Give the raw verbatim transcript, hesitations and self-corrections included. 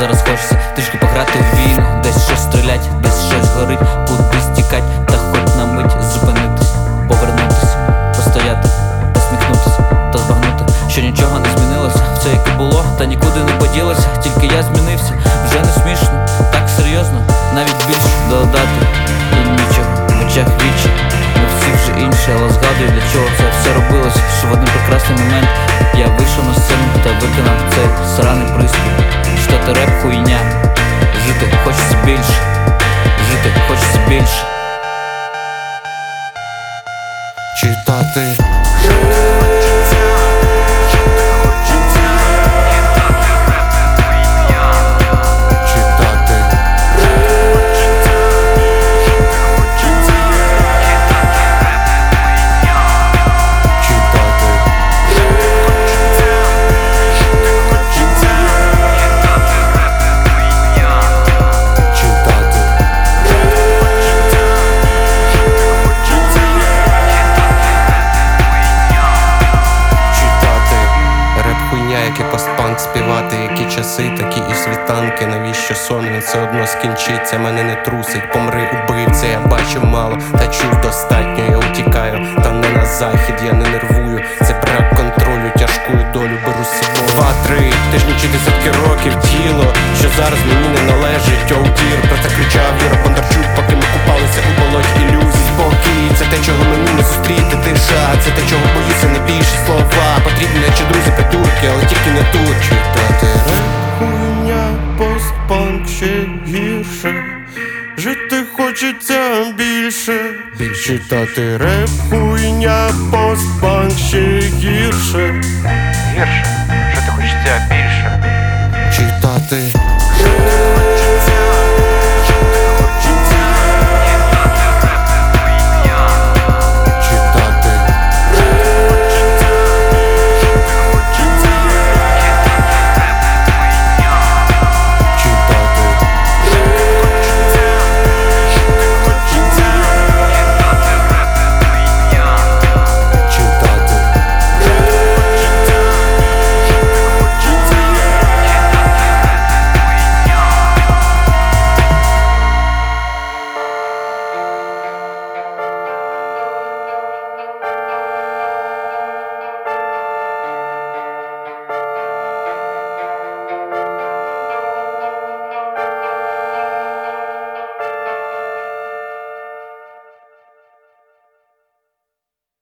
зараз хочеться трішки пограти в війну. Десь щось стрілять, десь щось горить, кудись тікать, та хоч на мить зупинитись, повернутись, постояти, посміхнутись та збагнути, що нічого не змінилося. Все як і було, та нікуди не поділося. Тільки я змінився, вже не смішно, так серйозно, навіть більше додати і нічого в очах вічі. Ми всі вже інші, але згадую, для чого це все робилось. Що в один прекрасний момент я вийшов на сцену та виконав цей сраний приспів. Що ти реп хуйня, жити хочеться більше, жити хочеться більше. Читати як і постпанк співати, які часи, такі і світанки. Навіщо сон, він все одно скінчиться, мене не трусить, помри убивця. Я бачив мало, та чув достатньо, я утікаю, та не на захід, я не нервую. Це брак контролю, тяжку долю беру з собою. Два-три тижні чи десятки років тіло, що зараз мені не належить. Оу дір, про це кричав Юра Бондарчук, поки ми купалися у болоті ілюзій. Спокій, це те, чого мені не зустріти, тиша, це те, чого боюся не більше. Слова потрібні, наче друзі придурки, але тільки не тут. Читати реп, хуйня, постпанк ще гірше, жити хочеться більше. Більше читати реп, хуйня, постпанк ще гірше. Гірше, жити хочеться більше. Читати